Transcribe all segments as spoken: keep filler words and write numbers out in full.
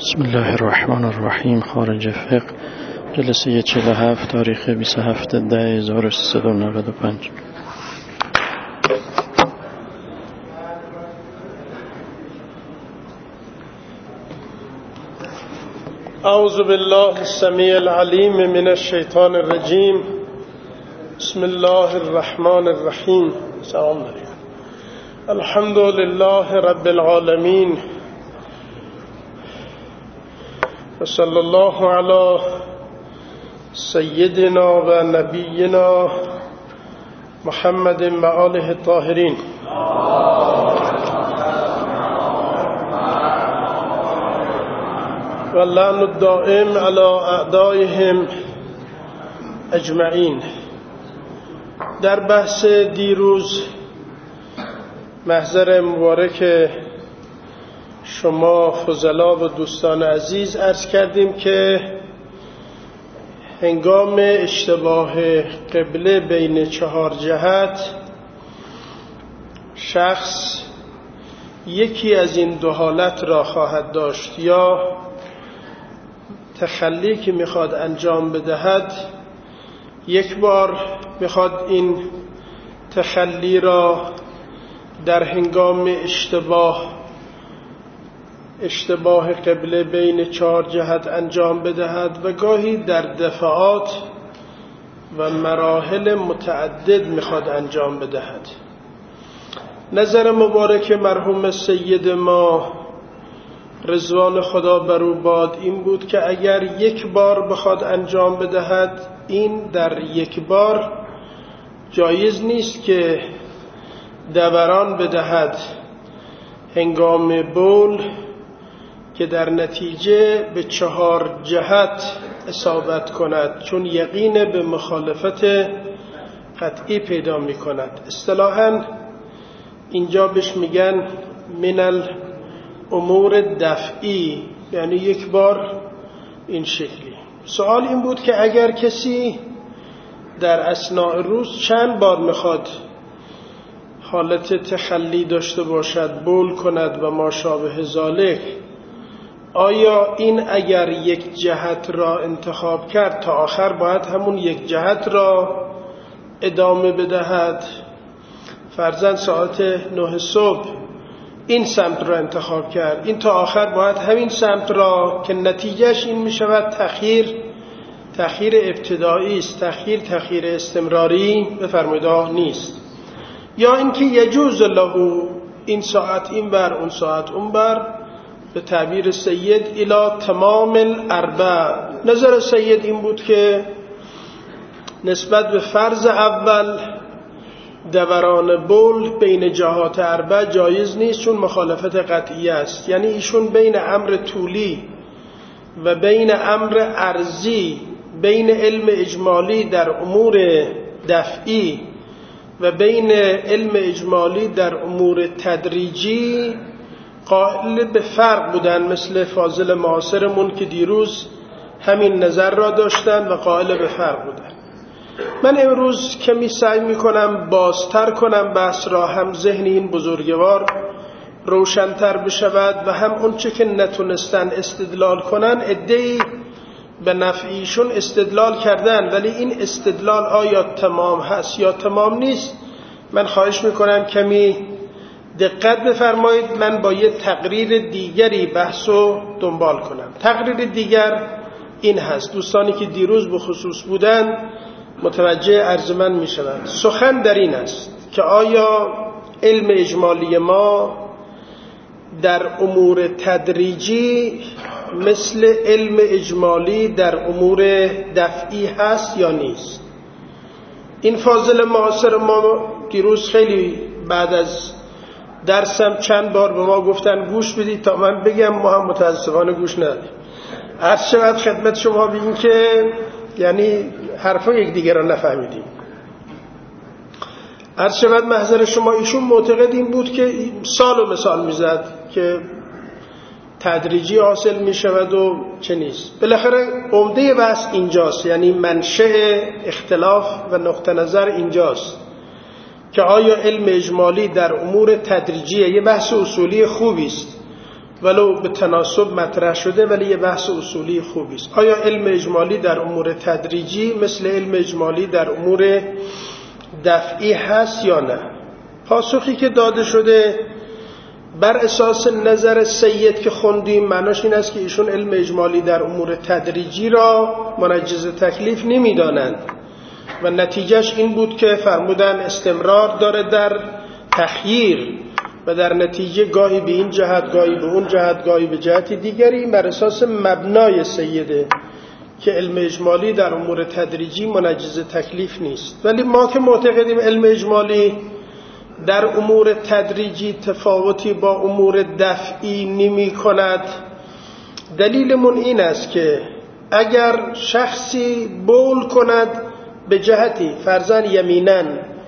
بسم الله الرحمن الرحیم. خارج فقه، جلسه چهل و هفت، تاریخ بیست و هفتم ده هزار و سیصد و نود و پنج. اعوذ بالله السمیع العلیم من الشیطان الرجیم. بسم الله الرحمن الرحیم. سلام علیکم. الحمد لله رب العالمین و صلی الله علی سیدنا و نبینا محمد و آله الطاهرین. و لعن الدائم علی اعدائهم اجمعین. در بحث دیروز محضر مبارک شما فضلا و دوستان عزیز عرض کردیم که هنگام اشتباه قبله بین چهار جهت شخص یکی از این دو حالت را خواهد داشت: یا تخلی که میخواد انجام بدهد، یک بار میخواد این تخلی را در هنگام اشتباه اشتباه قبله بین چهار جهت انجام بدهد و گاهی در دفعات و مراحل متعدد میخواد انجام بدهد. نظر مبارک مرحوم سید ما رضوان خدا بر او باد این بود که اگر یک بار بخواد انجام بدهد، این در یک بار جایز نیست که دوران بدهد هنگام بول که در نتیجه به چهار جهت اصابت کند، چون یقین به مخالفت قطعی پیدا می کند. اصطلاحاً اینجا بهش میگن من الامور دفعی، یعنی یک بار این شکلی. سوال این بود که اگر کسی در اثناء روز چند بار میخواد حالت تخلی داشته باشد، بول کند و ما شابه ذالک، آیا این اگر یک جهت را انتخاب کرد تا آخر باید همون یک جهت را ادامه بدهد؟ فرضاً ساعت نه صبح این سمت را انتخاب کرد، این تا آخر باید همین سمت را، که نتیجهش این می شود تأخیر تأخیر ابتدایی است، تأخیر تأخیر استمراری بفرمایید نیست. یا اینکه یجوز له این ساعت این بر اون ساعت اون بر، به تعبیر سید الی تمام الاربع. نظر سید این بود که نسبت به فرض اول دوران بول بین جهات اربع جایز نیست، چون مخالفت قطعی است. یعنی ایشون بین امر طولی و بین امر عرضی، بین علم اجمالی در امور دفعی و بین علم اجمالی در امور تدریجی قائل به فرق بودن، مثل فاضل معاصرمون که دیروز همین نظر را داشتن و قائل به فرق بودن. من امروز کمی سعی میکنم بازتر کنم بحث را، هم ذهن این بزرگوار روشن‌تر بشود و هم اون چه که نتونستن استدلال کنن، عده‌ای به نفعیشون استدلال کردن، ولی این استدلال آیا تمام هست یا تمام نیست؟ من خواهش میکنم کمی دقت بفرمایید. من با یه تقریر دیگری بحثو دنبال کنم. تقریر دیگر این هست، دوستانی که دیروز به خصوص بودن متوجه عرض من می شوند. سخن در این است که آیا علم اجمالی ما در امور تدریجی مثل علم اجمالی در امور دفعی هست یا نیست؟ این فاضل معاصر ما دیروز خیلی بعد از درسم چند بار به ما گفتن گوش بدید تا من بگم، ما هم متاسفانه گوش ندادیم. عرض شود خدمت شما بگیم که یعنی حرفا یک دیگر را نفهمیدیم. عرض شود محضر شما ایشون معتقد این بود که سال و مثال میزد که تدریجی حاصل میشود و چه نیست. بالاخره عمده بحث اینجاست، یعنی منشأ اختلاف و نقطه نظر اینجاست که آیا علم اجمالی در امور تدریجیه؟ یه بحث اصولی خوبی است. ولو به تناسب مطرح شده، ولی یه بحث اصولی خوبی است. آیا علم اجمالی در امور تدریجی مثل علم اجمالی در امور دفعی هست یا نه؟ پاسخی که داده شده بر اساس نظر سید که خوندیم معناش این است که ایشون علم اجمالی در امور تدریجی را منجز تکلیف نمی‌دانند و نتیجهش این بود که فرمودن استمرار داره در تخییر و در نتیجه گاهی به این جهت، گاهی به اون جهت، گاهی به جهت دیگری. بر اساس مبنای سیده که علم اجمالی در امور تدریجی منجز تکلیف نیست. ولی ما که معتقدیم علم اجمالی در امور تدریجی تفاوتی با امور دفعی نمی کند، دلیلمون این است که اگر شخصی بول کند به جهتی فرضاً یمیناً،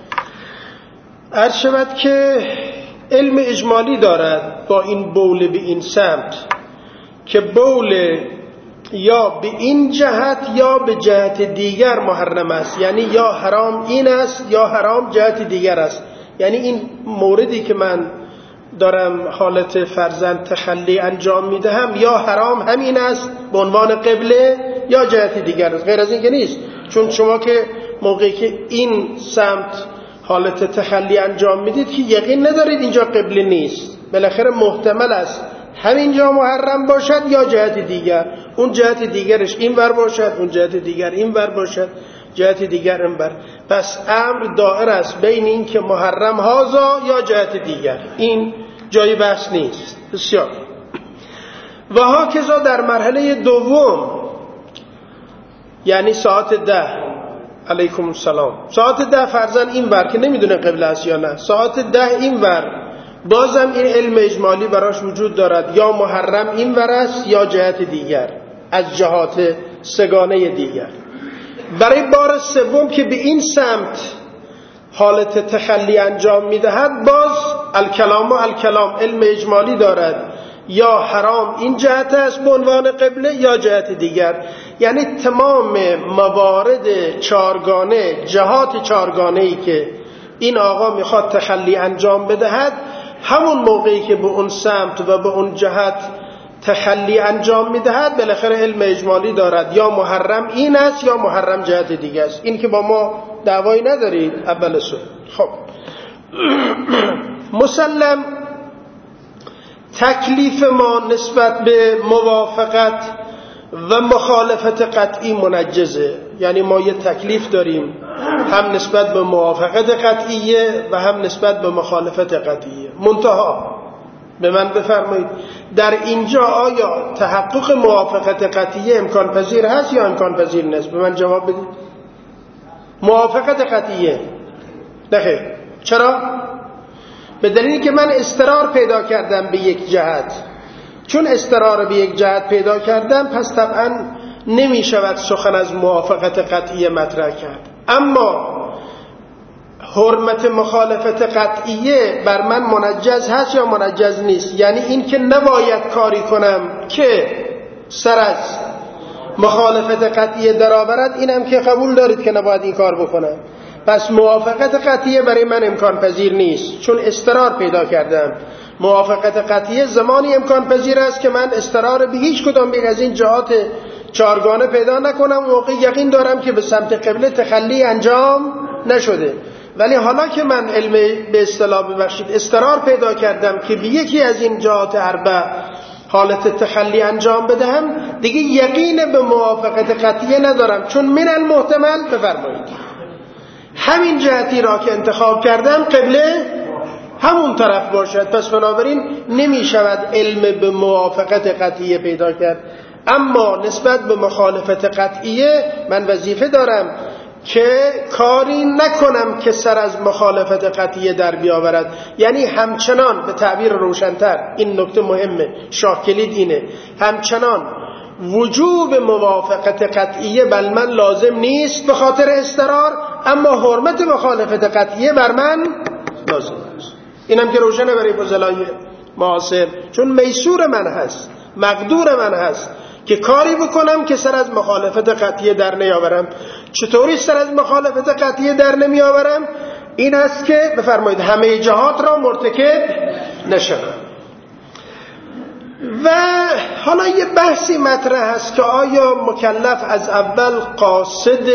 عرض شود که علم اجمالی دارد با این بول به این سمت که بول یا به این جهت یا به جهت دیگر محرم است، یعنی یا حرام این است یا حرام جهت دیگر است. یعنی این موردی که من دارم حالت فرضاً تخلی انجام میدهم یا حرام همین است به عنوان قبله یا جهت دیگر است، غیر از این که نیست. چون شما که موقعی که این سمت حالت تخلی انجام میدید که یقین ندارید اینجا قبله نیست، بالاخره محتمل است همینجا محرم باشد یا جهت دیگر، اون جهت دیگرش این ور باشد، اون جهت دیگر این ور باشد، جهت دیگر این ور. پس امر دائر است بین این که محرم هازا یا جهت دیگر، این جای بحث نیست. بسیار. و هاکذا در مرحله دوم، یعنی ساعت ده، علیکم السلام، ساعت ده فرضاً این ور که نمیدونه قبله است یا نه، ساعت ده این ور، بازم این علم اجمالی براش وجود دارد، یا محرم این ور است یا جهت دیگر از جهات سگانه دیگر. برای بار سوم که به این سمت حالت تخلی انجام میدهد، باز الکلام و الکلام علم اجمالی دارد، یا حرام این جهت است به عنوان قبله یا جهت دیگر. یعنی تمام موارد چارگانه، جهات چارگانه‌ای که این آقا میخواد تخلی انجام بدهد، همون موقعی که به اون سمت و به اون جهت تخلی انجام میدهد، بالاخره علم اجمالی دارد یا محرم این است یا محرم جهت دیگه است. این که با ما دعوایی ندارید اول سو. خب مسلم تکلیف ما نسبت به موافقت و مخالفت قطعی منجزه. یعنی ما یه تکلیف داریم، هم نسبت به موافقت قطعیه و هم نسبت به مخالفت قطعیه. منتها به من بفرمایید در اینجا آیا تحقق موافقت قطعیه امکان پذیر هست یا امکان پذیر نیست؟ به من جواب بدید. موافقت قطعیه نخیر. چرا؟ به دلیلی که من استقرار پیدا کردم به یک جهت. چون استقرار به یک جهت پیدا کردم، پس طبعا نمی شود سخن از موافقت قطعیه مطرح کرد. اما حرمت مخالفت قطعیه بر من منجز هست یا منجز نیست؟ یعنی این که نباید کاری کنم که سر از مخالفت قطعیه درآورد، اینم که قبول دارید که نباید این کار بکنم. پس موافقت قطعیه برای من امکان پذیر نیست، چون استقرار پیدا کردم. موافقت قطعیه زمانی امکان پذیر است که من استقرار به هیچ کدام از این جهات چارگانه پیدا نکنم، موقع یقین دارم که به سمت قبله تخلی انجام نشده. ولی حالا که من علم به اصطلاح ببخشید استقرار پیدا کردم که به یکی از این جهات اربع حالت تخلی انجام بدهم، دیگه یقین به موافقت قطعیه ندارم، چون من المحتمل بفرمایید همین جهتی را که انتخاب کردم قبله همون طرف باشد. پس بنابراین نمی شود علم به موافقت قطعیه پیدا کرد. اما نسبت به مخالفت قطعیه من وظیفه دارم که کاری نکنم که سر از مخالفت قطعیه در بیاورد. یعنی همچنان، به تعبیر روشن‌تر این نکته مهمه، شاه کلید اینه، همچنان وجوب موافقت قطعیه بر من لازم نیست به خاطر استقرار، اما حرمت مخالفت قطعیه بر من لازم است. اینم که روشنه برای فضلای معاصر، چون میسور من هست، مقدور من هست که کاری بکنم که سر از مخالفت قطعیه در نیاورم. چطوری سر از مخالفت قطعیه در نمی آورم؟ این است که بفرمایید همه جهات را مرتکب نشوم. و حالا یه بحثی مطرح هست که آیا مکلف از اول قاصد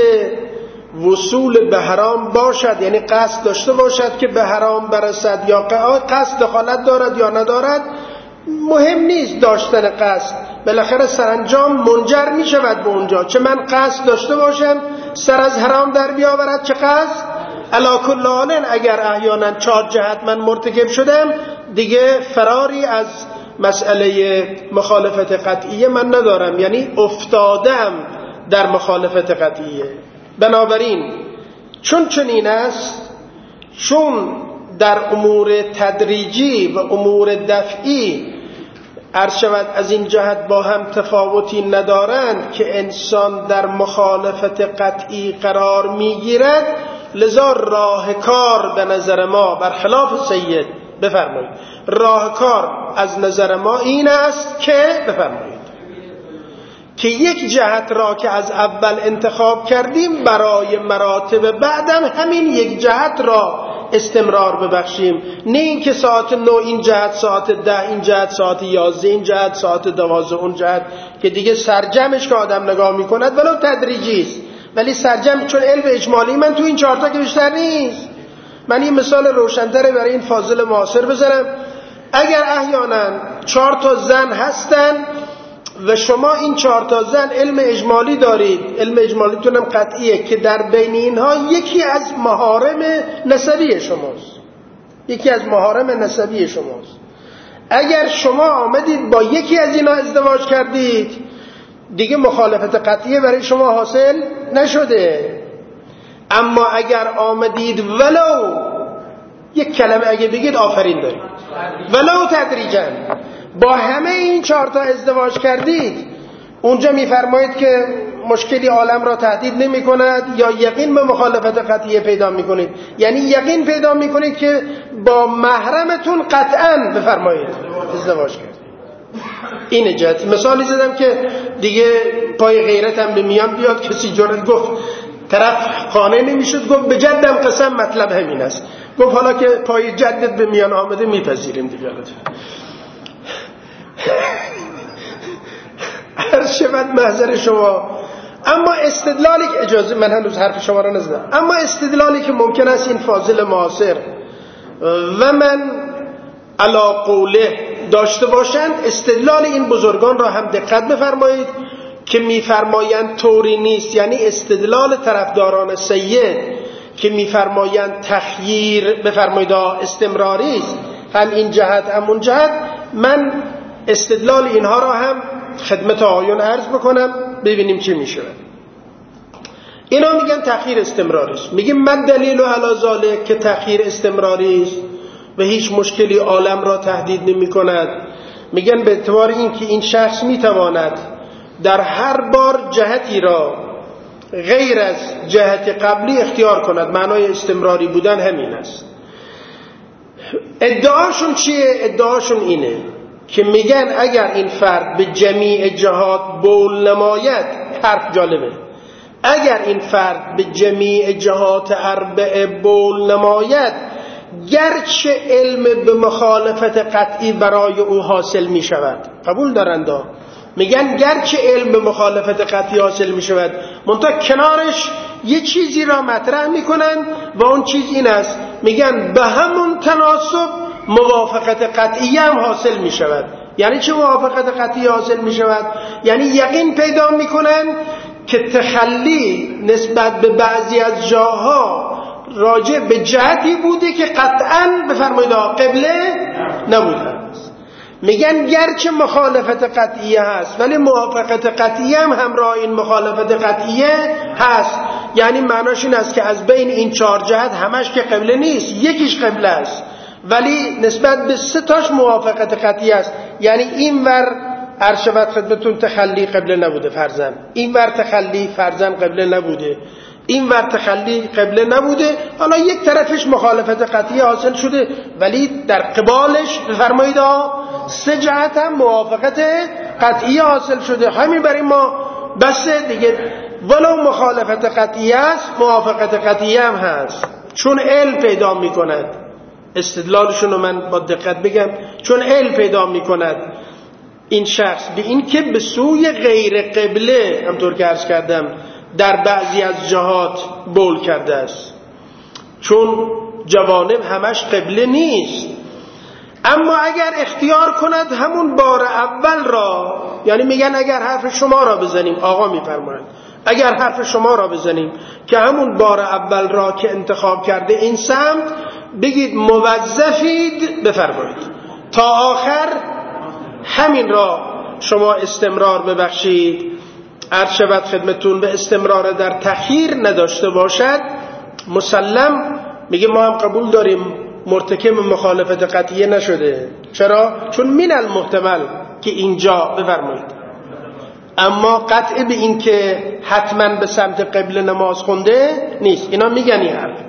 وصول به حرام باشد، یعنی قصد داشته باشد که به حرام برسد، یا قصد دخالت دارد یا ندارد. مهم نیست داشتن قصد، بالاخره سرانجام منجر می شود به اونجا. چه من قصد داشته باشم سر از حرام در بیاورد، چه قصد علا کل حال اگر احیانا چهار جهت من مرتکب شدم، دیگه فراری از مسئله مخالفت قطعیه من ندارم، یعنی افتادم در مخالفت قطعیه. بنابراین چون چنین است، چون در امور تدریجی و امور دفعی عرض شود از این جهت با هم تفاوتی ندارند که انسان در مخالفت قطعی قرار میگیرد، لذا راه کار به نظر ما برخلاف سید بفرمایید، راه کار از نظر ما این است که بفرمایید که یک جهت را که از اول انتخاب کردیم برای مراتب بعدم همین یک جهت را استمرار ببخشیم، نه این که ساعت نو این جهت، ساعت ده این جهت، ساعت یازده این جهت، ساعت دوازده اون جهت، که دیگه سرجمش که آدم نگاه میکند ولو تدریجی است، ولی سرجم چون علم اجمالی من تو این چهارتا که بیشتر نیست. من این مثال روشن‌تر برای این فاضل معاصر بزنم. اگر احیانا چهار تا زن هستن و شما این چهار تا زن علم اجمالی دارید، علم اجمالیتون هم قطعیه که در بین اینها یکی از محارم نسبی شماست، یکی از محارم نسبی شماست. اگر شما آمدید با یکی از اینا ازدواج کردید، دیگه مخالفت قطعیه برای شما حاصل نشده. اما اگر آمدید ولو یک کلمه اگه بگید آفرین دارید، ولو تدریجاً با همه این چهار تا ازدواج کردید، اونجا میفرمایید که مشکلی عالم را تهدید نمی کند، یا یقین به مخالفت قطعیه پیدا می کنید، یعنی یقین پیدا می کنید که با محرمتون قطعاً بفرمایید ازدواج کرد. این جهت مثالی زدم که دیگه پای غیرتم به میان بیاد، کسی جرأت گفت طرف قانع نمیشد، گفت به جدم قسم مطلب همین است، گفت حالا که پای جدت به میان آمده میپذیریم دیگه. عرض شود محضر شما. اما استدلالی که اجازه من هنوز حرف شما را نزدم، اما استدلالی که ممکن است این فاضل معاصر و من علا قوله داشته باشند، استدلال این بزرگان را هم دقت بفرمایید که میفرمایند طوری نیست، یعنی استدلال طرفداران سید که میفرمایند تخییر بفرمایید استمراری است، هم این جهت هم اون جهت. من استدلال اینها را هم خدمت آیون عرض بکنم ببینیم چه میشه. اینا میگن تخییر استمراری است. میگیم من دلیل علی ذالک که تخییر استمراری است و هیچ مشکلی عالم را تهدید نمی کند. میگن به اعتبار این که این شخص میتواند در هر بار جهتی را غیر از جهت قبلی اختیار کند، معنای استمراری بودن همین است. ادعاشون چیه؟ ادعاشون اینه که میگن اگر این فرد به جمیع جهات بول نماید، حرف جالبه، اگر این فرد به جمیع جهات اربعه بول نماید، گرچه علم به مخالفت قطعی برای او حاصل می شود، قبول دارند، میگن گرچه علم به مخالفت قطعی حاصل می شود، منتها کنارش یه چیزی را مطرح می کنند و اون چیز این است، میگن به همون تناسب موافقت قطعی هم حاصل می شود. یعنی چه موافقت قطعی حاصل می شود؟ یعنی یقین پیدا می کنند که تخلی نسبت به بعضی از جاها راجع به جهتی بوده که قطعاً بفرمایید قبله نبوده. میگن گرچه مخالفت قطعیه هست ولی موافقت قطعیه هم همراه این مخالفت قطعیه هست. یعنی معناش این است که از بین این چهار جهت همش که قبله نیست، یکیش قبله است، ولی نسبت به سه تاش موافقت قطعی است. یعنی این ور ارشبت خدمتون تخلی قبله نبوده فرزن، این ور تخلی فرزن قبله نبوده، این ور تخلی قبله نبوده، حالا یک طرفش مخالفت قطعی حاصل شده، ولی در قبالش بفرمایید سه جهت هم موافقت قطعی حاصل شده. همین برای ما بسه دیگه، ولو مخالفت قطعی است موافقت قطعی هم هست، چون علم پیدا می کند. استدلالشون رو من با دقت بگم، چون علم پیدا می کند این شخص به این که به سوی غیر قبله همطور که عرض کردم در بعضی از جهات بول کرده است، چون جوانب همش قبله نیست. اما اگر اختیار کند همون بار اول را، یعنی میگن اگر حرف شما را بزنیم، آقا میفرمایند اگر حرف شما را بزنیم که همون بار اول را که انتخاب کرده این سمت، بگید موظفید بفرمایید تا آخر همین را شما استمرار ببخشید. عرض شود خدمتون به استمرار در تأخیر نداشته باشد. مسلم میگه ما هم قبول داریم مرتکب مخالفت قطعیه نشده. چرا؟ چون من المحتمل که اینجا بفرمایید، اما قطع به این که حتما به سمت قبله نماز خونده نیست. اینا میگن این حرف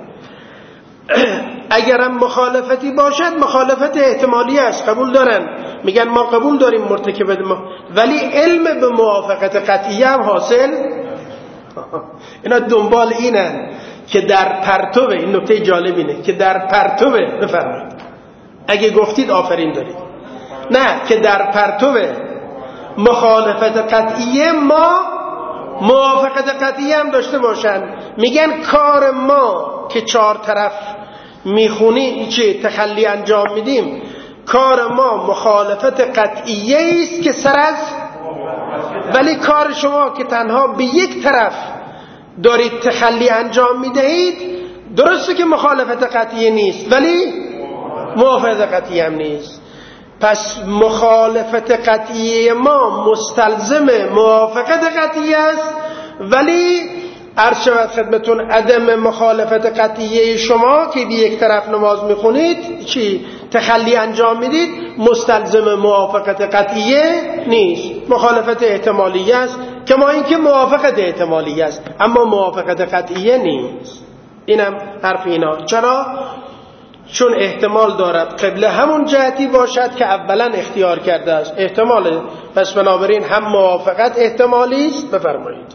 اگرم مخالفتی باشد مخالفت احتمالی است، قبول دارن، میگن ما قبول داریم مرتکب ما، ولی علم به موافقت قطعیه هم حاصل. اینا دنبال اینن که در پرتو، این نکته جالب اینه که در پرتو بفرمایید، اگه گفتید آفرین دارید، نه که در پرتو مخالفت قطعیه ما موافقت قطعیه هم داشته باشن. میگن کار ما که چهار طرف میخونی چه تخلی انجام میدیم، کار ما مخالفت قطعیه است که سر از، ولی کار شما که تنها به یک طرف دارید تخلی انجام میدهید، درسته که مخالفت قطعیه نیست ولی موافقت قطعیه هم نیست. پس مخالفت قطعیه ما مستلزم موافقت قطعیه است، ولی عرض شود خدمتون عدم مخالفت قطعیه شما که به یک طرف نماز میخونید چی تخلی انجام میدید مستلزم موافقت قطعیه نیست، مخالفت احتمالیه است، کما اینکه موافقت احتمالیه است اما موافقت قطعیه نیست. اینم حرف اینا. چرا؟ چون احتمال دارد قبله همون جهتی باشد که اولا اختیار کرده است، احتماله، پس بنابراین هم موافقت احتمالی است. بفرمایید.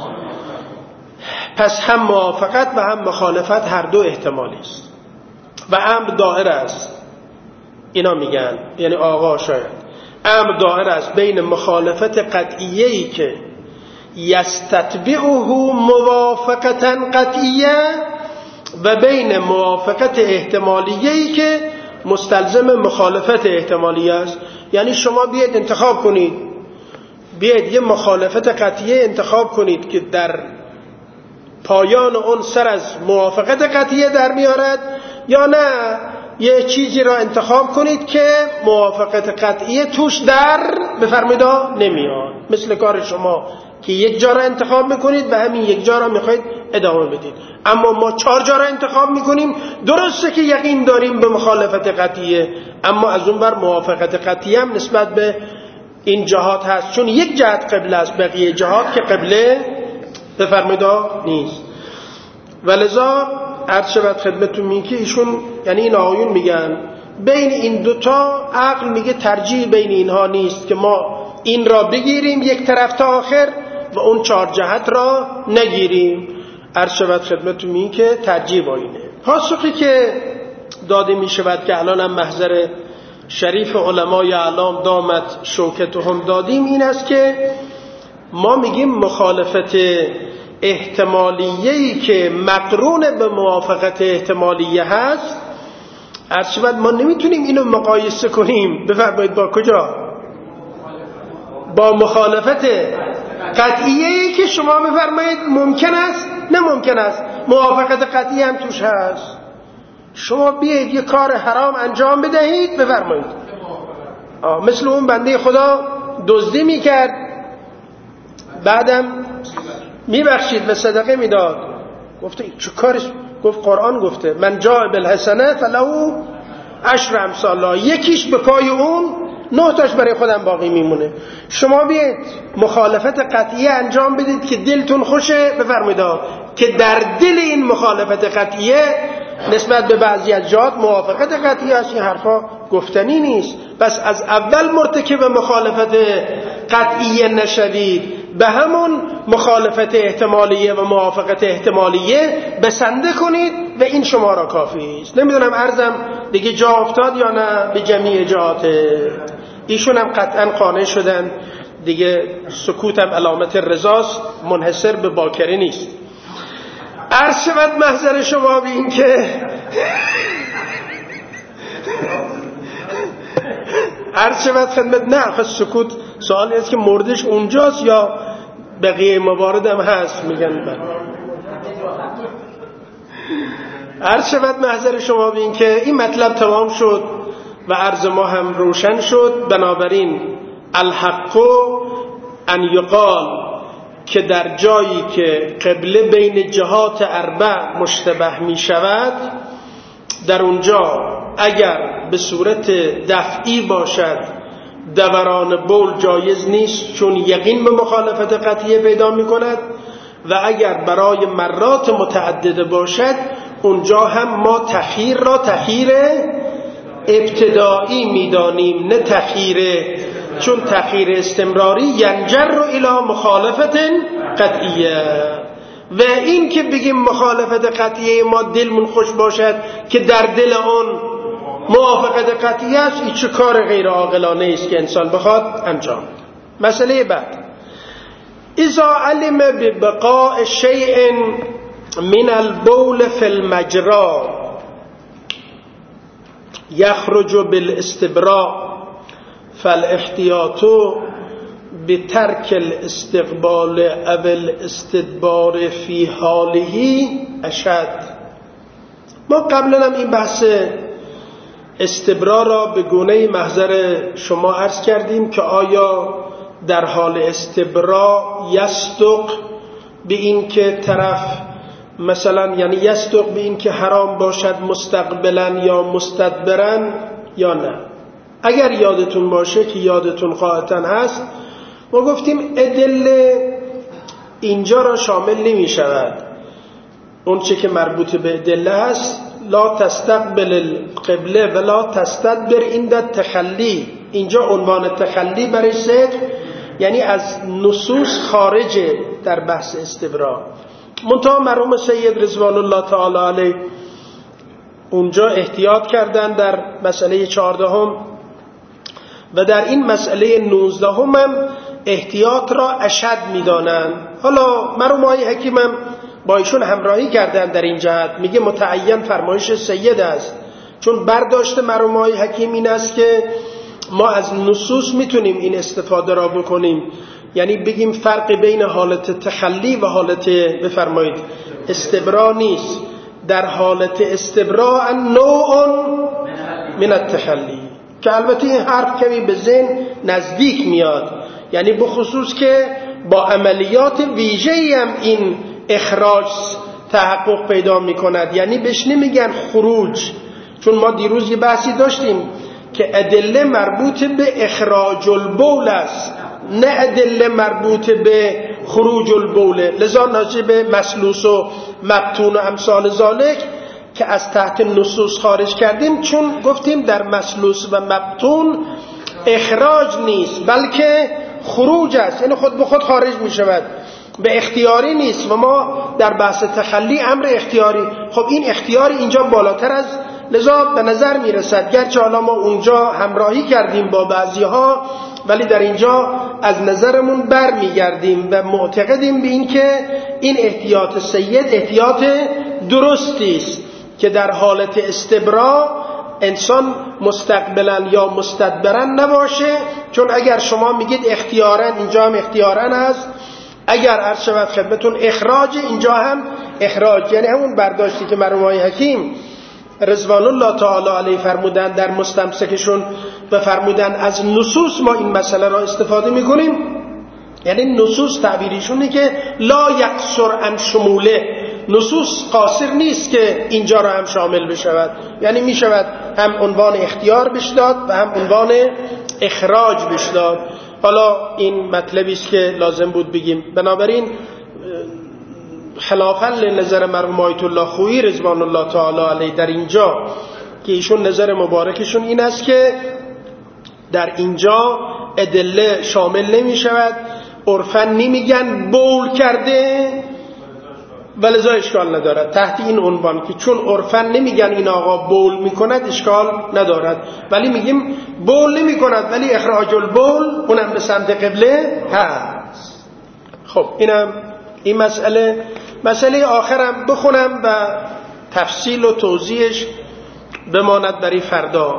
پس هم موافقت و هم مخالفت هر دو احتمالی است و امر دائر است. اینا میگن، یعنی آقا شاید امر دائر است بین مخالفت قطعیه‌ای که یستتبعه موافقتا قطعیه و بین موافقت احتمالیه‌ای که مستلزم مخالفت احتمالیه است. یعنی شما بیاید انتخاب کنید، بیاید یه مخالفت قطعیه انتخاب کنید که در پایان اون سر از موافقت قطعیه در میارد، یا نه یه چیزی را انتخاب کنید که موافقت قطعیه توش در بفرمایید نمیاد. مثل کار شما که یک جا را انتخاب میکنید و همین یک جا را میخواید ادامه بدید، اما ما چهار جا را انتخاب میکنیم. درسته که یقین داریم به مخالفت قطعیه، اما از اون بر موافقت قطعیه هم نسبت به این جهات هست، چون یک جهت قبله است، بقیه جهات که قبله بفرمایید نیست. ولذا عرض شود خدمتتون میگه که ایشون، یعنی این آقایون میگن بین این دوتا عقل میگه ترجیح بین اینها نیست که ما این را بگیریم یک طرف تا آخر و اون چهار جهت را نگیریم. عرض شود خدمتتون میگه که ترجیح با اینه. پاسخی که داده میشود که الان هم محضر شریف علمای اعلام دامت شوکتهم دادیم این است که ما میگیم مخالفت احتمالیه‌ای که مقرون به موافقت احتمالیه هست، عرض شود ما نمیتونیم اینو مقایسه کنیم. بفرمایید با کجا؟ با مخالفت قطعیه‌ای که شما بفرمایید ممکن است، نه ممکن است، موافقت قطعی هم توش هست. شما بیایید یه کار حرام انجام بدهید، بفرمایید مثل اون بنده خدا دزدی میکرد بعدم میبخشید و صدقه میداد. گفته چه کارش؟ گفت قرآن گفته من جاء بالحسنه فله عشر امثالها، یکیش به پای اون نه تاش برای خودم باقی میمونه. شما بیاید مخالفت قطعیه انجام بدید که دلتون خوشه، بفرمایید که در دل این مخالفت قطعیه نسبت به بعضی از جهات موافقت قطعیه است. این حرفا گفتنی نیست. پس از اول مرتکب مخالفت قطعیه نشوید، به همون مخالفت احتمالیه و موافقت احتمالیه بسنده کنید و این شما را کافی است. نمیدونم عرضم دیگه جا افتاد یا نه به جمیع جهات. ایشون هم قطعا قانع شدن دیگه، سکوتم علامت رضاست، منحصر به باکری نیست. عرض شود محضر شما به این که عرض شود خدمت نه خب سکوت سوالی است که مردش اونجاست یا بقیه موارد هم هست. میگن بله. عرض شود محضر شما به این که این مطلب تمام شد و عرض ما هم روشن شد. بنابراین الحق ان یقال که در جایی که قبله بین جهات اربع مشتبه می شود، در اونجا اگر به صورت دفعی باشد دوران بول جایز نیست، چون یقین به مخالفت قطعیه پیدا می کند، و اگر برای مرات متعدده باشد اونجا هم ما تخییر را تخییر ابتدایی می دانیم، نه تخییر، چون تخییر استمراری ینجر رو الی مخالفت قطعیه. و این که بگیم مخالفت قطعیه ما دلمون خوش باشد که در دل اون موافقت قطعیه است، این چه کار غیر عاقلانه است که انسان بخواد انجام بده. مسئله بعد، اذا علم ببقاء شیء من البول فی المجرى یخرج بالاستبراء فالاحتیاط بترک الاستقبال او الاستدبار فی حاله اشد. ما قبلا هم این بحث استبرا را به گونه محضر شما عرض کردیم که آیا در حال استبرا یصدق به این که طرف مثلا یعنی یصدق به این که حرام باشد مستقبلا یا مستدبرا یا نه. اگر یادتون باشه که یادتون قاطعاً هست، ما گفتیم ادله اینجا را شامل نمی شود. اون چه که مربوط به ادله هست، لا تستقبل القبله ولا تستدبر عند التخلی، اینجا عنوان تخلی برای صدق یعنی از نصوص خارجه در بحث استبرا. منتها مرحوم سید رضوان الله تعالی علیه اونجا احتیاط کردن در مسئله چهاردهم و در این مسئله نوزدهم هم احتیاط را اشد میدانن. حالا مرحوم آقای حکیم هم با ایشون همراهی کردن در این جهت، میگه متعین فرمایش سید است، چون برداشت مرحوم آقای حکیم این است که ما از نصوص میتونیم این استفاده را بکنیم، یعنی بگیم فرق بین حالت تخلی و حالت بفرمایید استبرا نیست. در حالت استبرا نوع من التخلی، که البته این حرف کمی به ذهن نزدیک میاد، یعنی بخصوص که با عملیات ویژه‌ای هم این اخراج تحقق پیدا میکند، یعنی بهش نمیگن خروج، چون ما دیروز یه بحثی داشتیم که ادله مربوط به اخراج البول است، نه ادله مربوط به خروج البول. لذا ناظر به مسلوس و مبتون و امثال ذالک که از تحت نصوص خارج کردیم، چون گفتیم در مسلوس و مبتون اخراج نیست بلکه خروج است، یعنی خود به خود خارج می شود، به اختیاری نیست. و ما در بحث تخلی امر اختیاری، خب این اختیاری اینجا بالاتر از لذا به نظر می رسد، گرچه حالا ما اونجا همراهی کردیم با بعضی ها، ولی در اینجا از نظرمون بر می گردیم و معتقدیم به این که این احتیاط سید احتیاط درستی است که در حالت استبرا انسان مستقبلا یا مستدبرا نباشه، چون اگر شما میگید اختیارا، اینجا هم اختیارا هست، اگر عرض شود خدمتون اخراج، اینجا هم اخراج، یعنی همون برداشتی که مرحوم آقای حکیم رضوان الله تعالی علیه فرمودن در مستمسکشون و فرمودن از نصوص ما این مسئله را استفاده میکنیم، یعنی نصوص تعبیریشونه که لا یقصر عن شموله، نصوص قاصر نیست که اینجا را هم شامل بشود، یعنی میشود هم عنوان اختیار بشداد و هم عنوان اخراج بشداد. حالا این مطلبی است که لازم بود بگیم. بنابراین خلافاً لنظر مرحوم آیت الله خویی رضوان الله تعالی علیه در اینجا که ایشون نظر مبارکشون این است که در اینجا ادله شامل نمی شود. عرفاً نمیگن بول کرده، ولذا اشکال ندارد تحت این عنوان که چون عرفاً نمیگن این آقا بول میکند اشکال ندارد، ولی میگیم بول نمیکند ولی اخراج البول اونم به سمت قبله هست. خب اینم این مسئله. مسئله آخرم بخونم و تفصیل و توضیحش بماند برای فردا.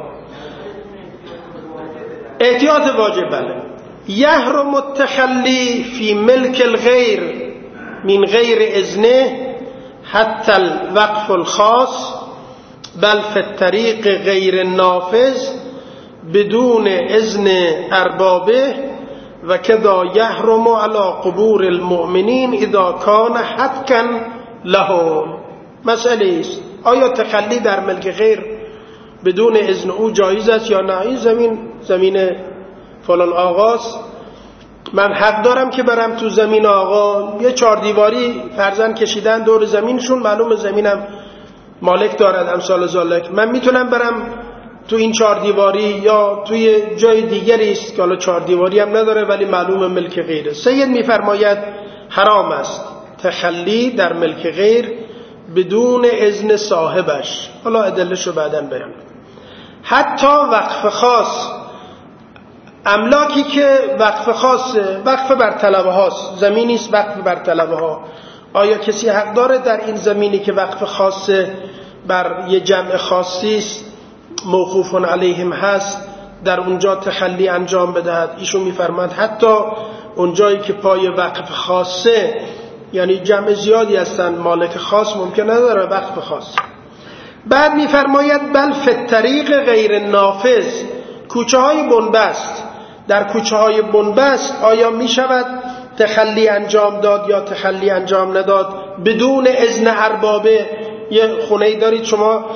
احتیاط واجب. بله یحرم التخلی فی ملک الغیر من غیر اذنه حتی الوقف الخاص بل فی الطریق غیر النافذ بدون اذن اربابه و کذا یحرم علی قبور المؤمنین اذا کان حتکا لهم. مسئله است آیا تخلی در ملک غیر بدون اذن او جایز است یا نه؟ این زمین زمین فلان آقاست، من حق دارم که برم تو زمین آقا. یه چهار دیواری فرزن کشیدن دور زمینشون، معلوم زمینم مالک دارد امثال ذالک، من میتونم برم تو این چهار دیواری یا توی جای دیگری است که حالا چهار دیواری هم نداره ولی معلوم ملک غیره. سید میفرماید حرام است تخلی در ملک غیر بدون اذن صاحبش. حالا ادلهشو بعداً بیان. حتی وقف خاص، املاکی که وقف خاصه، وقف بر طلبه هاست، زمینی است وقف بر طلبه ها، آیا کسی حق داره در این زمینی که وقف خاصه بر یه جمع خاصی است موقوف علیهم هست در اونجا تخلی انجام بدهد؟ ایشون میفرماید حتی اونجایی که پای وقف خاصه، یعنی جمع زیادی هستن مالک خاص، ممکن نداره وقف خاص. بعد میفرماید بل فی الطریق غیر نافذ، کوچه های بنبست، در کوچه های بنبست آیا می شود تخلی انجام داد یا تخلی انجام نداد بدون اذن اربابه؟ یه خونه دارید شما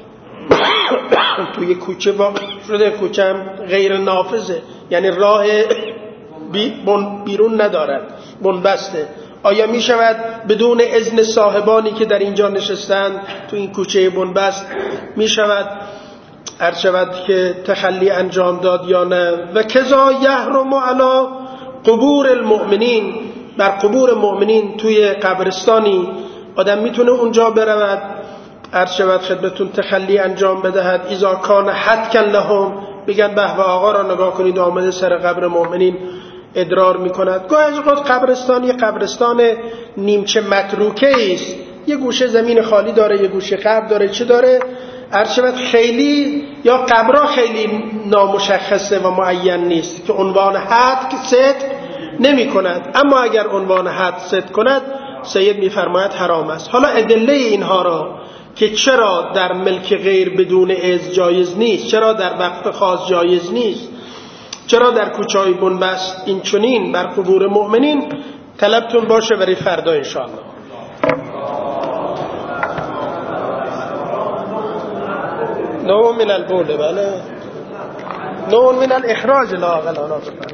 توی کوچه واقع شده، کوچه هم غیر نافذه، یعنی راه بیرون ندارد، بنبسته، آیا می شود بدون اذن صاحبانی که در اینجا نشستند تو این کوچه بنبست می شود عرض شود که تخلی انجام داد یا نه؟ و کذا یحرم علی قبور المؤمنین، بر قبور مؤمنین توی قبرستانی آدم میتونه اونجا برود عرض شود خدمتون تخلی انجام بدهد اذا کان حتکا لهم. بگن به به آقا را نگاه کنید آمده سر قبر مؤمنین ادرار میکند. گاهی از اوقات قبرستان یه قبرستان نیمچه متروکه است، یه گوشه زمین خالی داره، یه گوشه قبر داره، چه داره عرض شود خیلی یا قبرها خیلی نامشخصه و معین نیست که عنوان حد صدق نمی کند. اما اگر عنوان حد صدق کند سید میفرماید حرام است. حالا ادله اینها را که چرا در ملک غیر بدون اذن جایز نیست، چرا در وقف خاص جایز نیست، چرا در کوچه‌های بنبست این چنین بر قبور مؤمنین، طلبتون باشه برای فردا انشاءالله. نوع من البول، بله نوع من الاخراج لا اقل.